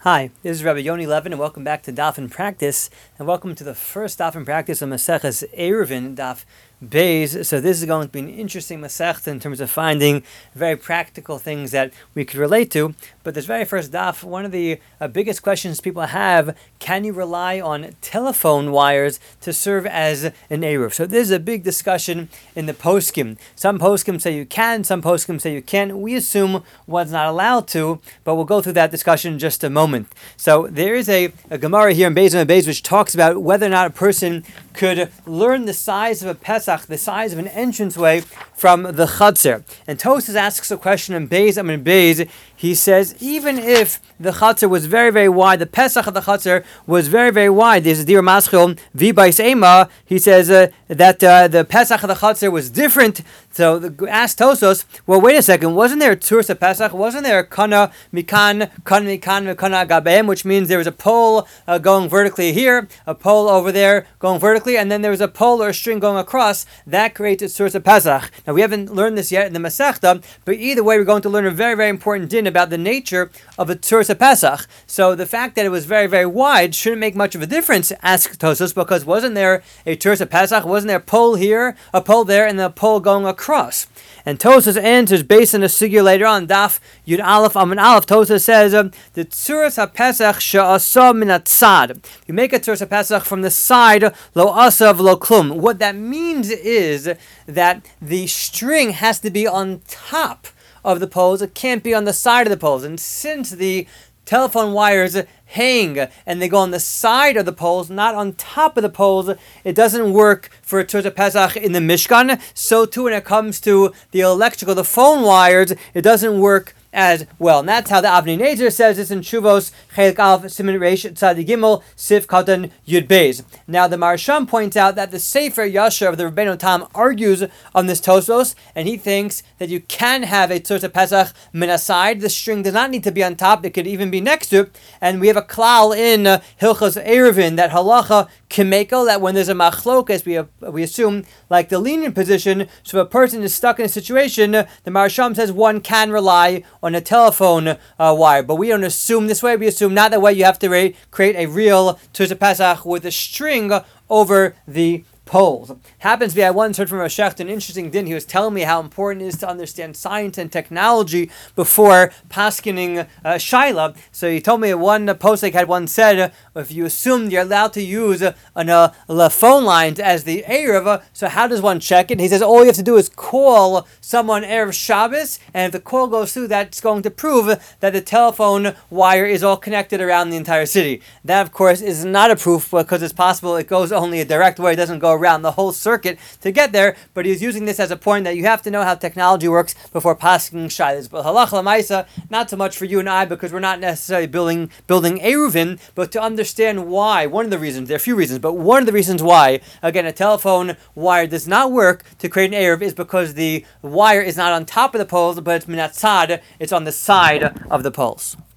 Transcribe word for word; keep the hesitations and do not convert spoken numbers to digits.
Hi, this is Rabbi Yoni Levin, and welcome back to Daf in Practice, and welcome to the first Daf in Practice of Maseches Eruvin, Daf Beis. So this is going to be an interesting Masech in terms of finding very practical things that we could relate to. But this very first Daf, one of the uh, biggest questions people have, can you rely on telephone wires to serve as an Eruv? So this is a big discussion in the poskim. Some poskim say you can, some poskim say you can't. We assume one's not allowed to, but we'll go through that discussion in just a moment. So there is a, a Gemara here in Beis and Beis which talks about whether or not a person could learn the size of a Pesach, the size of an entranceway from the Chatzar. And Tosas asks a question in Beis and in Beis. He says, even if the Chatzar was very, very wide, the Pesach of the Chatzar was very, very wide, there's a Dir Maschil, V'bais Ema, he says uh, that uh, the Pesach of the Chatzar was different. So the, asked Tosos, well, wait a second, wasn't there a Tzuras of Pesach? Wasn't there a Kana Mikan, Kana Mikan, Kana Gabeim, which means there was a pole uh, going vertically here, a pole over there going vertically, and then there was a pole or a string going across. That creates a Tzuras of Pesach. Now, we haven't learned this yet in the Masechta, but either way, we're going to learn a very, very important din about the nature of a Tzuras of Pesach. So the fact that it was very, very wide shouldn't make much of a difference, asked Tosos, because wasn't there a Tzuras of Pesach? Wasn't there a pole here, a pole there, and a pole going across? And Tosas answers based on a sugya later on, Daf Yud Aleph Amin Aleph. Tosas says um, the Tzuras HaPesach she'asa min hatzad. You make a Tzuras HaPesach from the side, lo asav lo klum. What that means is that the string has to be on top of the poles. It can't be on the side of the poles. And since the telephone wires hang and they go on the side of the poles, not on top of the poles, it doesn't work for a Tzuras Pesach in the Mishkan. So too when it comes to the electrical, the phone wires, it doesn't work as well. And that's how the Avnei Nezer says this in Shuvos Chelik Aleph Siman Reish Tzadi Gimel Sif Katan Yud Beis. Now the Marsham points out that the Sefer Yasher of the Rebbeinu Tam argues on this Tosfos, and he thinks that you can have a Tzuras Pesach min aside. The string does not need to be on top; it could even be next to it. And we have a klal in uh, Hilchos Eruvin that halacha kemeko, that when there's a machlokas, we uh, we assume like the lenient position. So if a person is stuck in a situation, uh, the Marsham says one can rely on a telephone uh, wire, but we don't assume this way. We assume not that way. You have to ra- create a real Tzuras Pesach with a string over the poles. Happens to be, I once heard from a shecht an interesting din. He was telling me how important it is to understand science and technology before paskining uh, shaila. So he told me that one uh, posek had once said, uh, if you assume you're allowed to use uh, an, uh, the phone lines as the Erev, uh, so how does one check it? He says all you have to do is call someone Erev Shabbos, and if the call goes through, that's going to prove that the telephone wire is all connected around the entire city. That, of course, is not a proof because it's possible it goes only a direct way. It doesn't go around the whole circuit to get there, but he's using this as a point that you have to know how technology works before passing shilas. But halacha l'maisa, not so much for you and I, because we're not necessarily building building Eruvin, but to understand why. One of the reasons, there are a few reasons, but one of the reasons why, again, a telephone wire does not work to create an Eruv is because the wire is not on top of the poles, but it's minatzad, it's on the side of the poles.